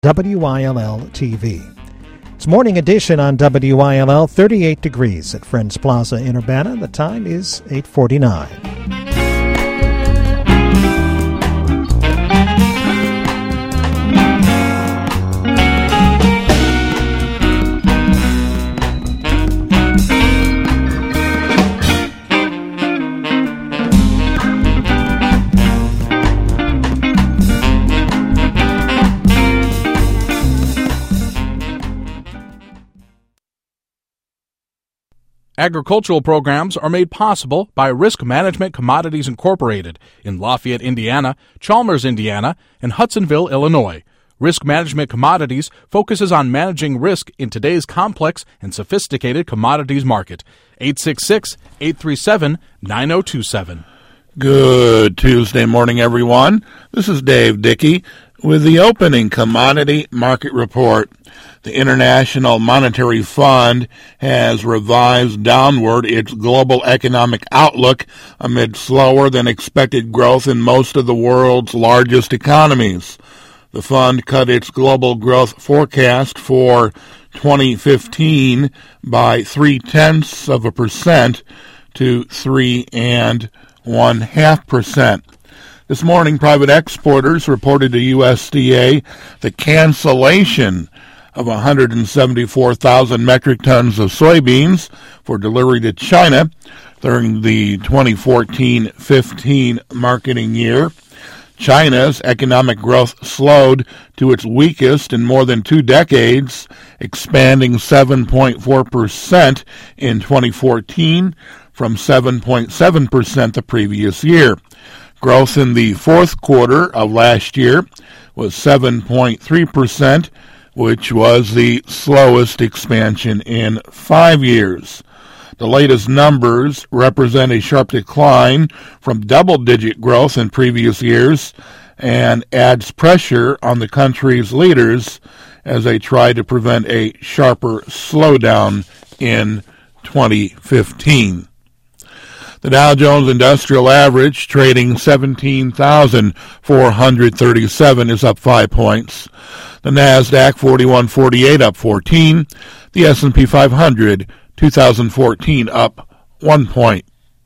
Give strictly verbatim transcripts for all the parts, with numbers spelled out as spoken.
W I L L T V. It's Morning Edition on W I L L, thirty-eight degrees at Friends Plaza in Urbana. The time is eight forty-nine. Agricultural programs are made possible by Risk Management Commodities Incorporated in Lafayette, Indiana, Chalmers, Indiana, and Hudsonville, Illinois. Risk Management Commodities focuses on managing risk in today's complex and sophisticated commodities market. eight six six, eight three seven, nine zero two seven. Good Tuesday morning, everyone. This is Dave Dickey with the opening commodity market report. The International Monetary Fund has revised downward its global economic outlook amid slower than expected growth in most of the world's largest economies. The fund cut its global growth forecast for twenty fifteen by three-tenths of a percent to three and one-half percent. This morning, private exporters reported to U S D A the cancellation of one hundred seventy-four thousand metric tons of soybeans for delivery to China during the twenty fourteen fifteen marketing year. China's economic growth slowed to its weakest in more than two decades, expanding seven point four percent in twenty fourteen from seven point seven percent the previous year. Growth in the fourth quarter of last year was seven point three percent, which was the slowest expansion in five years. The latest numbers represent a sharp decline from double-digit growth in previous years and adds pressure on the country's leaders as they try to prevent a sharper slowdown in twenty fifteen. The Dow Jones Industrial Average, trading seventeen thousand four hundred thirty-seven, is up five points. The NASDAQ forty-one forty-eight up fourteen. The S and P five hundred two thousand fourteen up one point.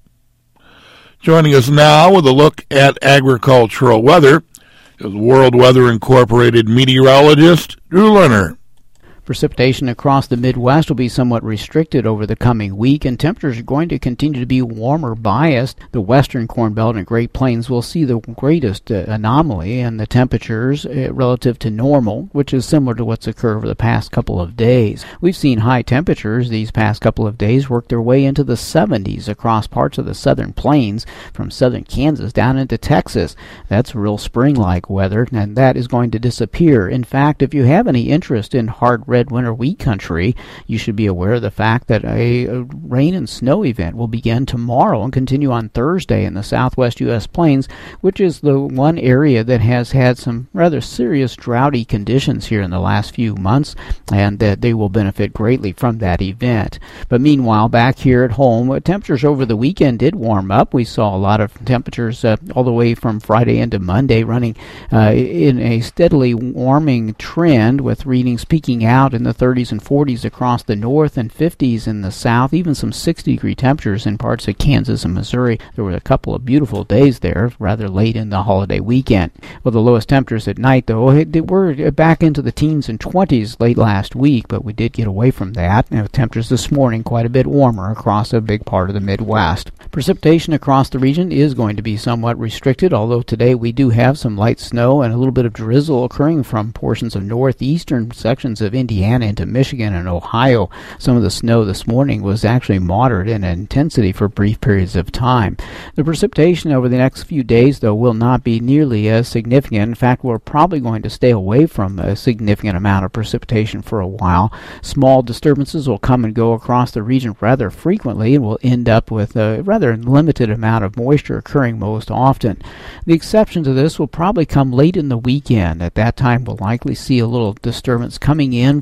Joining us now with a look at agricultural weather is World Weather Incorporated meteorologist Drew Lerner. Precipitation across the Midwest will be somewhat restricted over the coming week, and temperatures are going to continue to be warmer biased. The western Corn Belt and Great Plains will see the greatest uh, anomaly in the temperatures uh, relative to normal, which is similar to what's occurred over the past couple of days. We've seen high temperatures these past couple of days work their way into the seventies across parts of the southern plains, from southern Kansas down into Texas. That's real spring-like weather, and that is going to disappear. In fact, if you have any interest in hard red winter wheat country, you should be aware of the fact that a, a rain and snow event will begin tomorrow and continue on Thursday in the southwest U S plains, which is the one area that has had some rather serious droughty conditions here in the last few months, and that they will benefit greatly from that event. But meanwhile, back here at home, temperatures over the weekend did warm up. We saw a lot of temperatures uh, all the way from Friday into Monday running uh, in a steadily warming trend, with readings peaking out in the thirties and forties across the north and fifties in the south, even some sixty degree temperatures in parts of Kansas and Missouri. There were a couple of beautiful days there rather late in the holiday weekend. Well, the lowest temperatures at night, though, were back into the teens and twenties late last week, but we did get away from that. You know, temperatures this morning quite a bit warmer across a big part of the Midwest. Precipitation across the region is going to be somewhat restricted, although today we do have some light snow and a little bit of drizzle occurring from portions of northeastern sections of Indiana into Michigan and Ohio. Some of the snow this morning was actually moderate in intensity for brief periods of time. The precipitation over the next few days, though, will not be nearly as significant. In fact, we're probably going to stay away from a significant amount of precipitation for a while. Small disturbances will come and go across the region rather frequently, and will end up with a rather limited amount of moisture occurring most often. The exception to this will probably come late in the weekend. At that time, we'll likely see a little disturbance coming in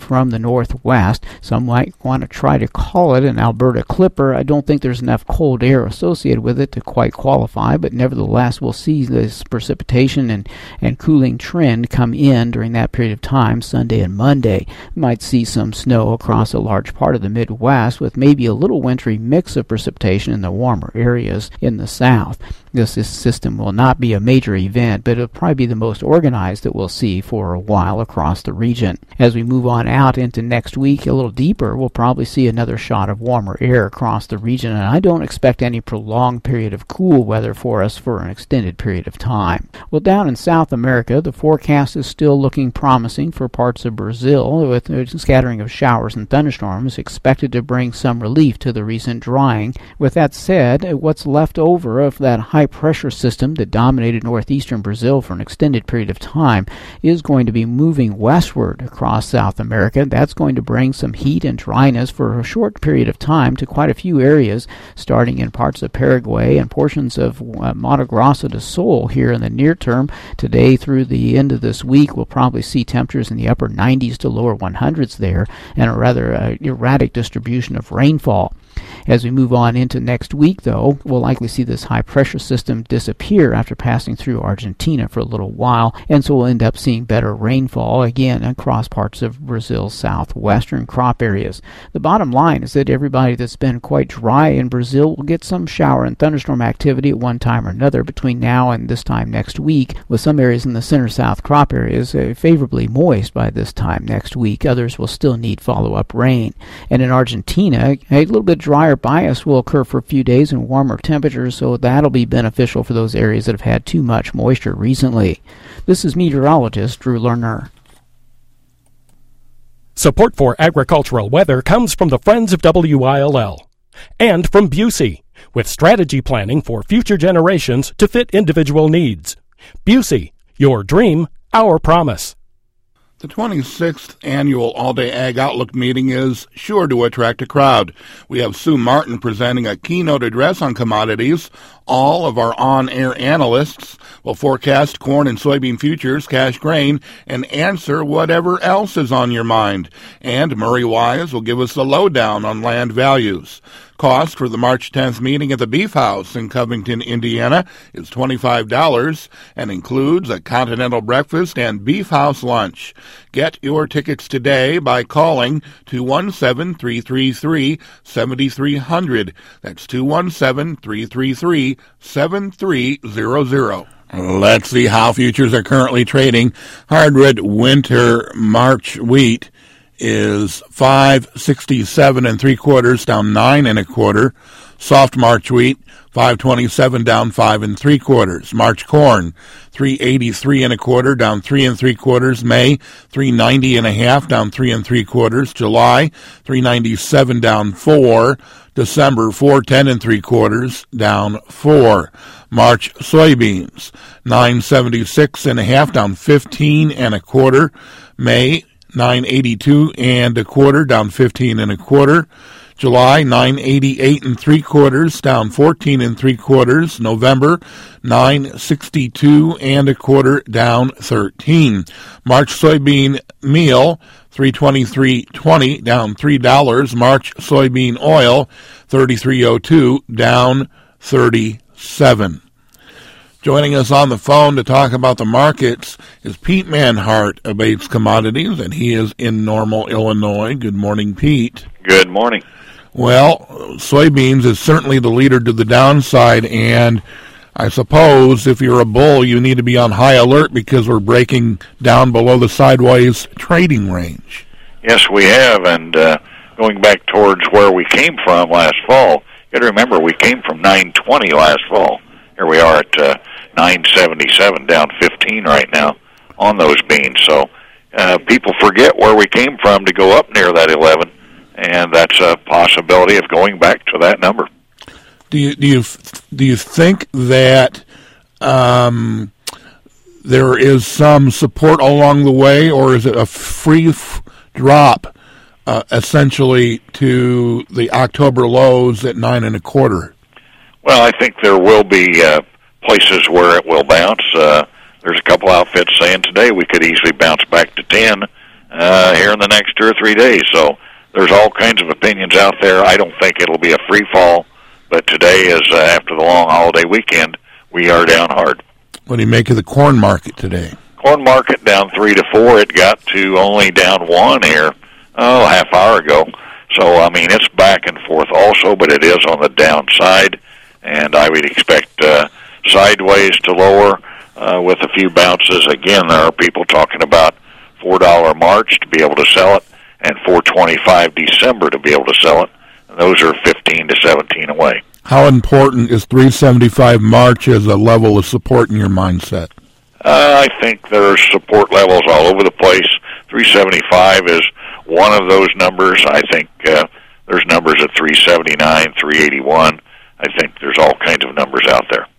from the northwest. Some might want to try to call it an Alberta Clipper. I don't think there's enough cold air associated with it to quite qualify, but nevertheless we'll see this precipitation and, and cooling trend come in during that period of time, Sunday and Monday. We might see some snow across a large part of the Midwest with maybe a little wintry mix of precipitation in the warmer areas in the south. This, this system will not be a major event, but it'll probably be the most organized that we'll see for a while across the region. As we move on out into next week, a little deeper, we'll probably see another shot of warmer air across the region, and I don't expect any prolonged period of cool weather for us for an extended period of time. Well, down in South America, the forecast is still looking promising for parts of Brazil, with a scattering of showers and thunderstorms expected to bring some relief to the recent drying. With that said, what's left over of that high pressure system that dominated northeastern Brazil for an extended period of time is going to be moving westward across South America. That's going to bring some heat and dryness for a short period of time to quite a few areas, starting in parts of Paraguay and portions of uh, Mato Grosso do Sul here in the near term. Today through the end of this week, we'll probably see temperatures in the upper nineties to lower hundreds there, and a rather uh, erratic distribution of rainfall. As we move on into next week, though, we'll likely see this high-pressure system disappear after passing through Argentina for a little while, and so we'll end up seeing better rainfall, again, across parts of Brazil's southwestern crop areas. The bottom line is that everybody that's been quite dry in Brazil will get some shower and thunderstorm activity at one time or another between now and this time next week, with some areas in the center-south crop areas uh, favorably moist by this time next week. Others will still need follow-up rain. And in Argentina, a little bit drier bias will occur for a few days and warmer temperatures, so that'll be beneficial for those areas that have had too much moisture recently. This is meteorologist Drew Lerner. Support for agricultural weather comes from the Friends of W I L L and from Busey, with strategy planning for future generations to fit individual needs. Busey, your dream, our promise. The twenty-sixth annual All-Day Ag Outlook meeting is sure to attract a crowd. We have Sue Martin presenting a keynote address on commodities. All of our on-air analysts will forecast corn and soybean futures, cash grain, and answer whatever else is on your mind. And Murray Wise will give us the lowdown on land values. Cost for the March tenth meeting at the Beef House in Covington, Indiana is twenty-five dollars and includes a continental breakfast and Beef House lunch. Get your tickets today by calling two one seven, three three three, seven three zero zero. That's two one seven, three three three, seven three zero zero. Let's see how futures are currently trading. Hardwood winter March wheat is five sixty-seven and three quarters, down nine and a quarter. Soft March wheat five twenty-seven, down five and three quarters. March corn three eighty-three and a quarter, down three and three quarters. May three ninety and a half, down three and three quarters. July three ninety-seven, down four. December four ten and three quarters, down four. March soybeans nine seventy-six and a half, down fifteen and a quarter. May nine eighty-two and a quarter, down fifteen and a quarter. July nine eighty-eight and three quarters, down fourteen and three quarters. November nine sixty-two and a quarter, down thirteen. March soybean meal three twenty-three twenty, down three dollars. March soybean oil thirty-three oh two, down thirty-seven. Joining us on the phone to talk about the markets is Pete Manhart of Bates Commodities, and he is in Normal, Illinois. Good morning, Pete. Good morning. Well, soybeans is certainly the leader to the downside, and I suppose if you're a bull, you need to be on high alert because we're breaking down below the sideways trading range. Yes, we have, and uh, going back towards where we came from last fall, you got to remember we came from nine twenty last fall. Here we are at uh, nine seventy-seven, down fifteen right now on those beans. So uh, people forget where we came from to go up near that eleven, and that's a possibility of going back to that number. Do you do you do you think that um, there is some support along the way, or is it a free f- drop uh, essentially to the October lows at nine and a quarter? Well, I think there will be uh, places where it will bounce. Uh, there's a couple outfits saying today we could easily bounce back to ten. uh, here in the next two or three days. So there's all kinds of opinions out there. I don't think it'll be a free fall, but today is uh, after the long holiday weekend, we are down hard. What do you make of the corn market today? Corn market down three to four. It got to only down one here, oh, a half hour ago. So, I mean, it's back and forth also, but it is on the downside, and I would expect uh, sideways to lower uh, with a few bounces. Again, there are people talking about four dollars March to be able to sell it and four twenty-five December to be able to sell it. And those are fifteen to seventeen away. How important is three seventy-five March as a level of support in your mindset? Uh, I think there's support levels all over the place. three seventy-five is one of those numbers. I think uh, there's numbers at three seventy-nine, three eighty-one. I think there's all kinds of numbers out there.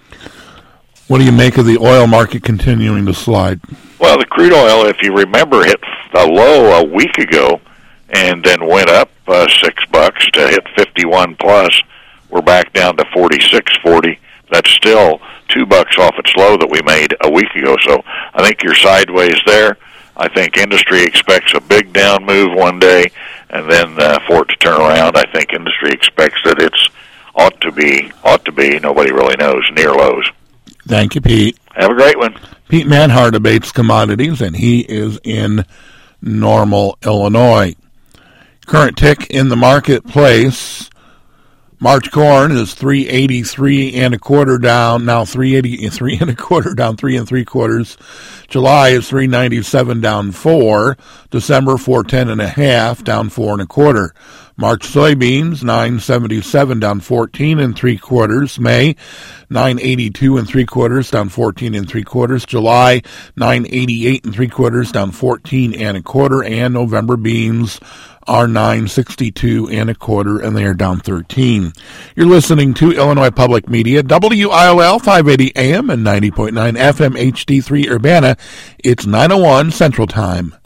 What do you make of the oil market continuing to slide? Well, the crude oil, if you remember, hit a low a week ago and then went up uh, six bucks to hit fifty-one plus. We're back down to forty-six forty. That's still two bucks off its low that we made a week ago. So I think you're sideways there. I think industry expects a big down move one day, and then uh, for it to turn around, I think industry expects that it's ought to be, ought to be, nobody really knows, near lows. Thank you, Pete. Have a great one. Pete Manhart debates commodities, and he is in Normal, Illinois. Current tick in the marketplace. March corn is three eighty-three and a quarter down, now three eighty-three and a quarter down, three and three quarters. July is three ninety-seven down four. December four ten and a half down four and a quarter. March soybeans nine seventy-seven down fourteen and three quarters. May nine eighty-two and three quarters down fourteen and three quarters. July nine eighty-eight and three quarters down fourteen and a quarter. And November beans are nine sixty-two and a quarter, and they are down thirteen. You're listening to Illinois Public Media, W I L L five eighty A M and ninety point nine F M H D three Urbana. It's nine oh one Central Time.